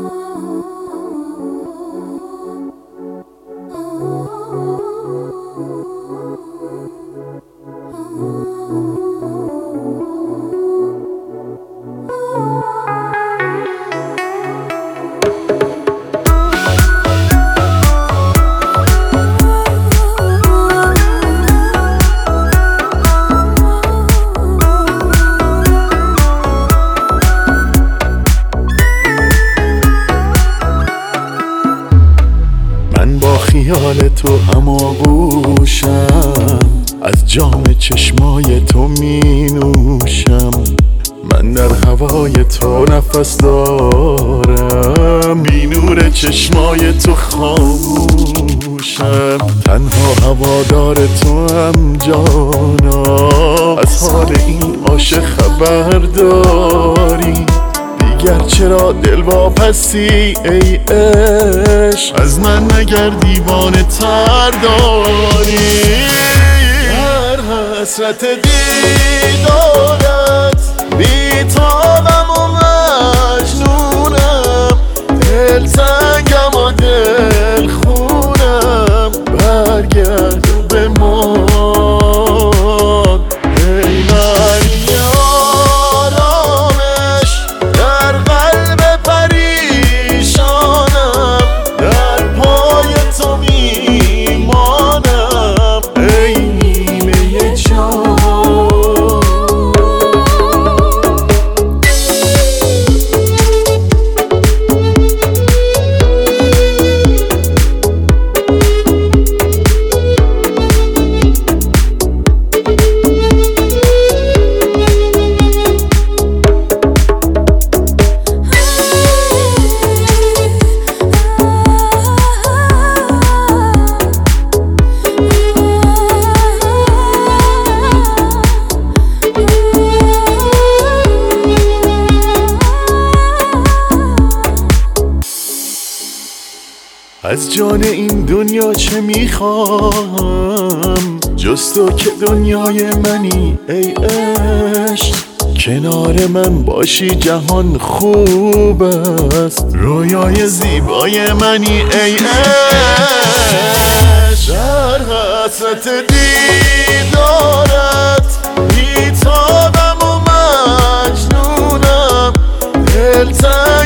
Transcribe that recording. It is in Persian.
من با خیال تو هماغوشم، از جام چشمای تو می نوشم. من در هوای تو نفس دارم، بی نور چشمای تو خاموشم. تنها هوادار تو هم جانا، از حال این عاشق خبر داری؟ دیگر چرا دل واپسی ای عشق؟ از من مگر دیوانه تر داری؟ در حسرت دیدارت بیتابم و مجنونم، دلتنگم و دل خونم. برگرد و بمان ای معنی آرامش در قلب پریشانم. در پای تو میمانم ای نیمه جان. از جان این دنیا چه میخوام جز تو که دنیای منی ای عشق. کنار من باشی جهان خوب است، رویای زیبای منی ای عشق. در حسرت دیدارت بیتابم و مجنونم، دلتنگم